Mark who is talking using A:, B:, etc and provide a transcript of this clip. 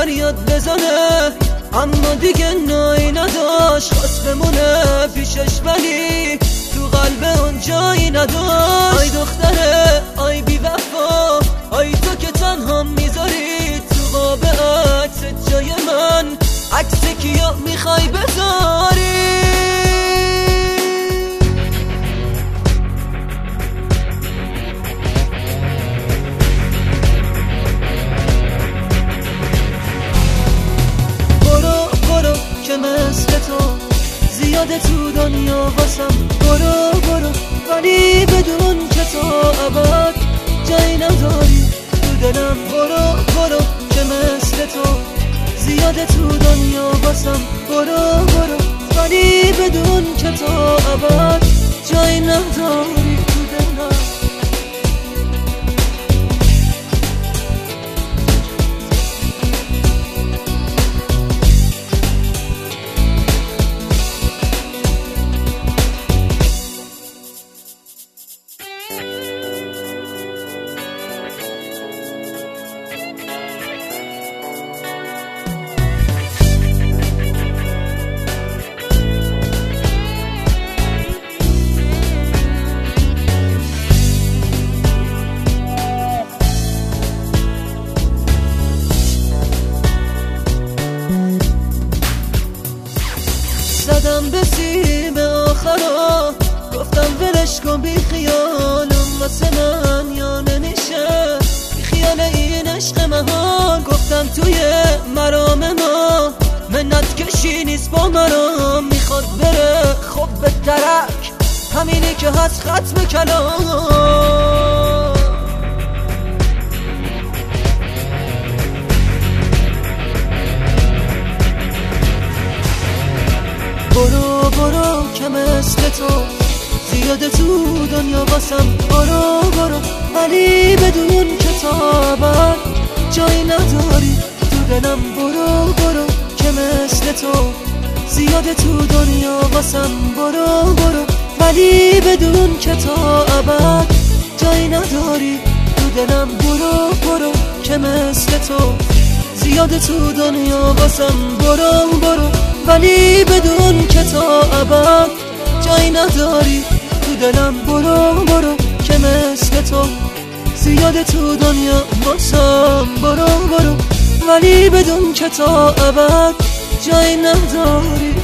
A: فریاد بزنه اما دیگه نایی نداشت، خواست بمونه پیشش ولی تو قلب اون جایی نداشت. آی دختره آی بی وفا، آی تو که تنها میذاری تو قاب عکس جای من، عکس کیا میخوای بذاری؟ که مثل تو زیاده تو دنیا واسم، برو برو ولی بدون که تو ابد جایی نداری تو دلم. برو برو که مثل تو زیاده تو دنیا واسم، برو برو ولی بدون که تو ابد جایی نداری تو دلم. زدم به سیم آخرا، گفتم ولش کن بی خیالم واسه من یا نمیشه، بی خیال این عشق مهان. گفتم توی مرام ما منت کشی نیست با مرام، میخواد بره خب به درک همینی که هست ختم کلام. برو برو که مثل تو زیاده تو دنیا واسم، برو برو ولی بدون که تو ابد جایی نداری تو دلم. برو برو که مثل تو زیاده تو دنیا واسم، برو برو ولی بدون که تو ابد جایی نداری تو دلم. برو برو که مثل تو زیاده تو دنیا واسم، برو برو ولی بدون که تو ابد جایی نداری تو دلم. برو برو که مثل تو زیاده تو دنیا واسم، برو برو ولی بدون که تو ابد جایی نداری.